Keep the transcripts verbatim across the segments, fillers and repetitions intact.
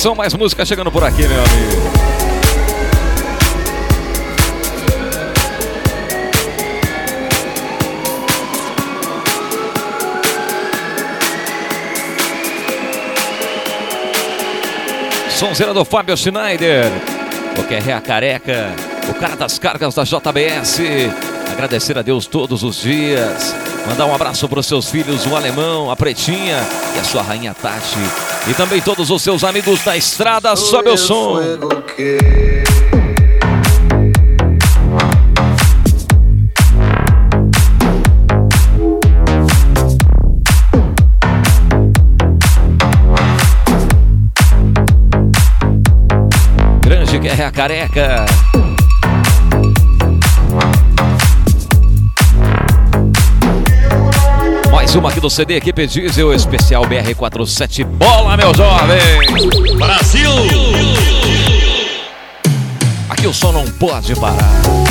som, mais música chegando por aqui, meu amigo. Sonzeira do Fábio Schneider, o Q R A Careca, o cara das cargas da J B S. Agradecer a Deus todos os dias. Mandar um abraço para os seus filhos, o Alemão, a Pretinha e a sua rainha Tati. E também todos os seus amigos da estrada. Sobe o som. Q R A Careca. Mais uma aqui do C D Equipe Diesel, especial B R quarenta e sete. Bola, meu jovem! Brasil! Aqui o som não pode parar.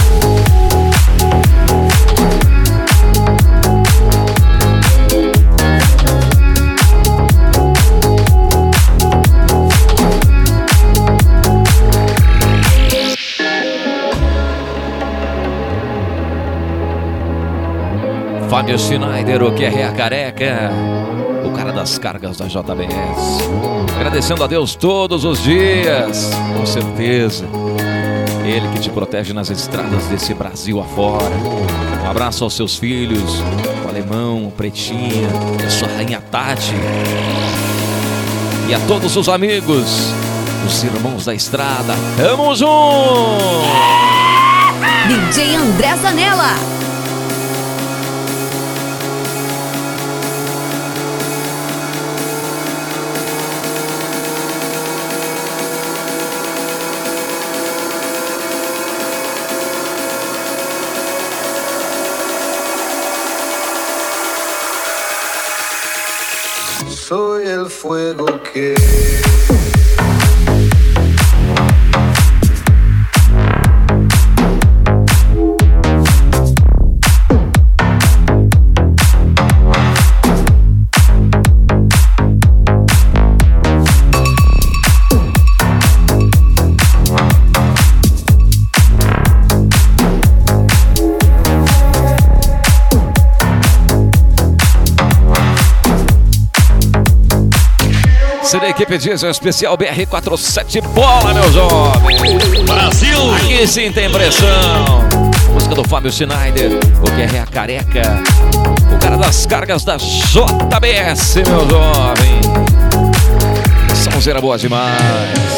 Fábio Schneider, o Q R A Careca, o cara das cargas da J B S. Agradecendo a Deus todos os dias, com certeza. Ele que te protege nas estradas desse Brasil afora. Um abraço aos seus filhos, o Alemão, o Pretinha, a sua rainha Tati. E a todos os amigos, os irmãos da estrada. Tamo junto! D J André Zanella. Soy el fuego que C D Equipe Diesel especial B R quarenta e sete. Bola, meu jovem! Brasil! Aqui sim tem pressão. Música do Fábio Schneider, o Q R A Careca, o cara das cargas da J B S, meu jovem. Sonzeira boa demais.